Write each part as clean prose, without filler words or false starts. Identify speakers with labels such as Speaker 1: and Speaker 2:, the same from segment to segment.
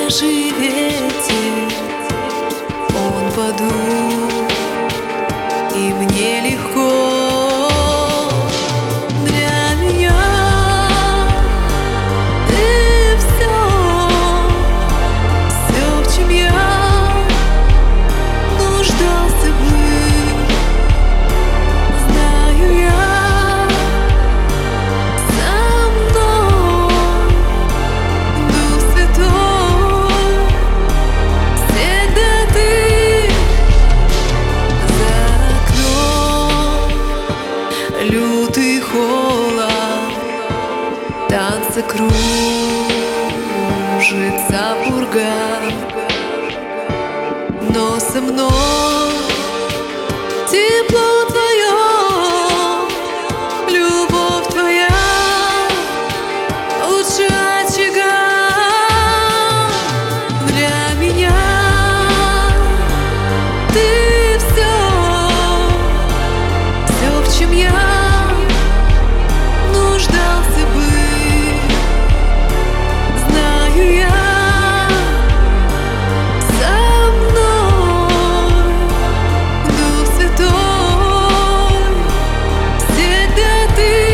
Speaker 1: свежий ветер, он подул, и мне легко. Для меня ты все, в чем я нуждался быть. Знаю я, со мной Дух Святой, всегда ты за окном. Лютый холод, танцы кружится пурга, но со мной тепло твое, любовь твоя лучше очага. Для меня ты все, в чем я нуждался быть. Знаю я, со мной Дух Святой, всегда ты.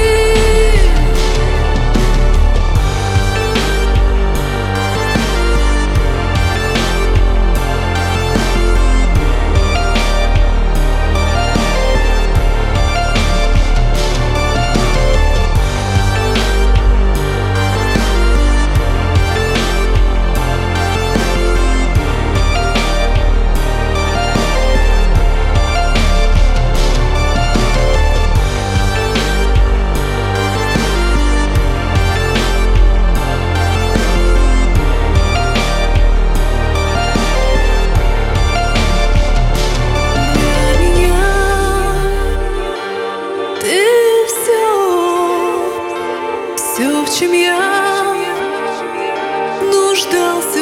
Speaker 1: Все, в чем я нуждался.